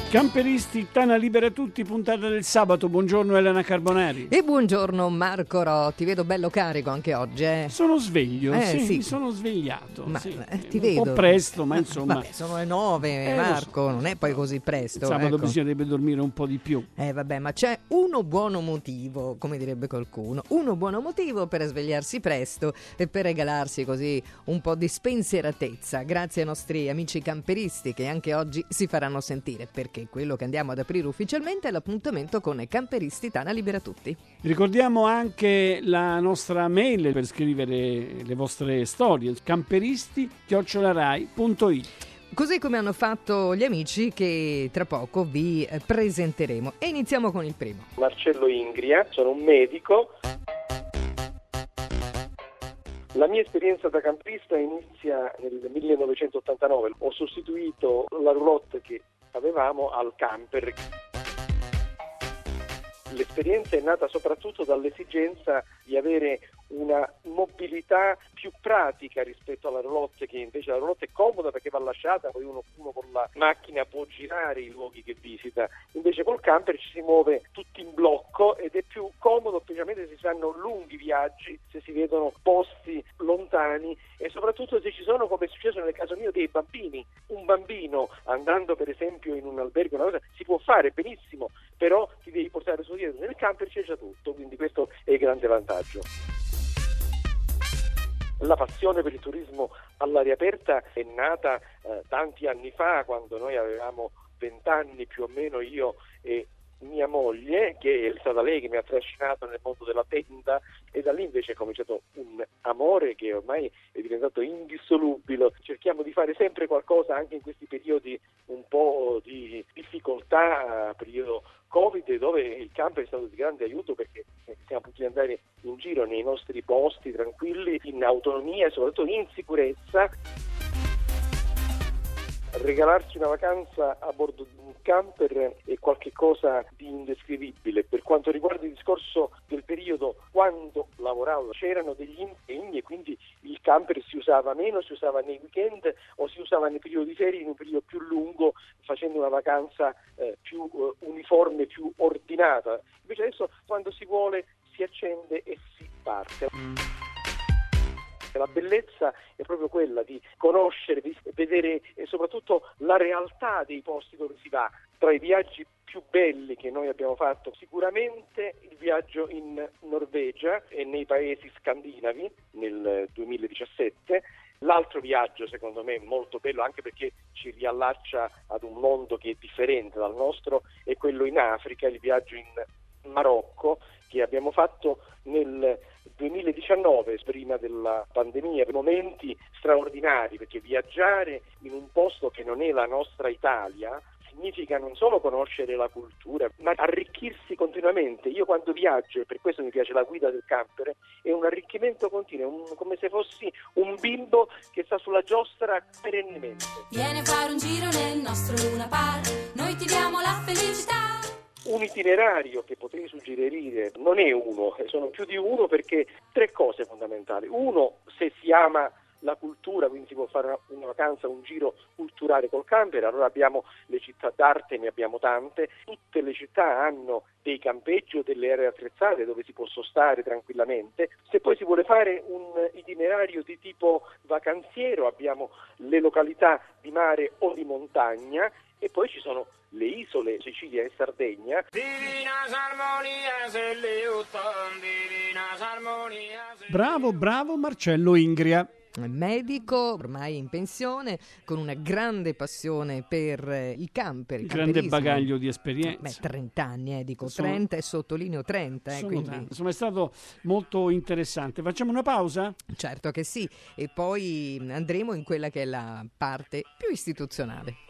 Camperisti, Tana Libera Tutti, puntata del sabato. Buongiorno Elena Carbonari. E buongiorno Marco Rò, ti vedo bello carico anche oggi, Sono sveglio, sì. mi sono svegliato. Ma sì. ti vedo. Un po' presto, ma insomma. Vabbè, sono le 9, Marco, so, non è poi così presto. Il sabato ecco. bisognerebbe dormire un po' di più. Vabbè, ma c'è uno buono motivo, come direbbe qualcuno, uno buono motivo per svegliarsi presto e per regalarsi così un po' di spensieratezza, grazie ai nostri amici camperisti che anche oggi si faranno sentire, perché quello che andiamo ad aprire ufficialmente è l'appuntamento con i Camperisti Tana Libera Tutti. Ricordiamo anche la nostra mail per scrivere le vostre storie, camperisti@rai.it. Così come hanno fatto gli amici che tra poco vi presenteremo. E iniziamo con il primo. Marcello Ingria, sono un medico. La mia esperienza da camperista inizia nel 1989. Ho sostituito la roulotte che avevamo al camper. L'esperienza è nata soprattutto dall'esigenza di avere una mobilità più pratica rispetto alla roulotte, che invece la roulotte è comoda perché va lasciata, poi uno con la macchina può girare i luoghi che visita, invece col camper ci si muove tutti in blocco ed è più comodo, specialmente se si fanno lunghi viaggi, se si vedono posti lontani e soprattutto se ci sono, come è successo nel caso mio, dei bambini. Un bambino andando per esempio in un albergo, una cosa, si può fare benissimo, però ti devi portare su dietro. Nel camper c'è già tutto, quindi questo è il grande vantaggio. La passione per il turismo all'aria aperta è nata tanti anni fa, quando noi avevamo 20 anni più o meno, io e mia moglie, che è stata lei che mi ha trascinato nel mondo della tenda, e da lì invece è cominciato un amore che ormai è diventato indissolubile. Cerchiamo di fare sempre qualcosa anche in questi periodi un po' di difficoltà, periodo Covid, dove il camper è stato di grande aiuto perché siamo potuti andare in giro nei nostri posti tranquilli, in autonomia e soprattutto in sicurezza. Regalarsi una vacanza a bordo di un camper è qualcosa di indescrivibile. Per quanto riguarda il discorso del periodo, quando lavoravo c'erano degli impegni e quindi il camper si usava meno, si usava nei weekend o si usava nei periodi ferie, in un periodo più lungo, facendo una vacanza più uniforme, più ordinata. Invece adesso quando si vuole si accende e si parte. La bellezza è proprio quella di conoscere, di vedere e soprattutto la realtà dei posti dove si va. Tra i viaggi più belli che noi abbiamo fatto, sicuramente il viaggio in Norvegia e nei paesi scandinavi nel 2017. L'altro viaggio secondo me molto bello, anche perché ci riallaccia ad un mondo che è differente dal nostro, è quello in Africa, il viaggio in Marocco che abbiamo fatto nel 2019, prima della pandemia. Momenti straordinari, perché viaggiare in un posto che non è la nostra Italia significa non solo conoscere la cultura, ma arricchirsi continuamente. Io quando viaggio, e per questo mi piace la guida del camper, è un arricchimento continuo, come se fossi un bimbo che sta sulla giostra perennemente. Vieni a fare un giro nel nostro Luna Park, noi ti diamo la felicità. Un itinerario che potrei suggerire non è uno, sono più di uno, perché tre cose fondamentali. Uno, se si ama la cultura, quindi si può fare una vacanza, un giro culturale col camper, allora abbiamo le città d'arte, ne abbiamo tante, tutte le città hanno dei campeggi o delle aree attrezzate dove si può sostare tranquillamente. Se poi si vuole fare un itinerario di tipo vacanziero, abbiamo le località di mare o di montagna, e poi ci sono le isole, Sicilia e Sardegna. Bravo Marcello Ingria. Medico, ormai in pensione, con una grande passione per il camper, il grande camperismo. Bagaglio di esperienze. 30 anni, dico 30 e sottolineo 30. Quindi... Insomma, è stato molto interessante. Facciamo una pausa? Certo che sì, e poi andremo in quella che è la parte più istituzionale.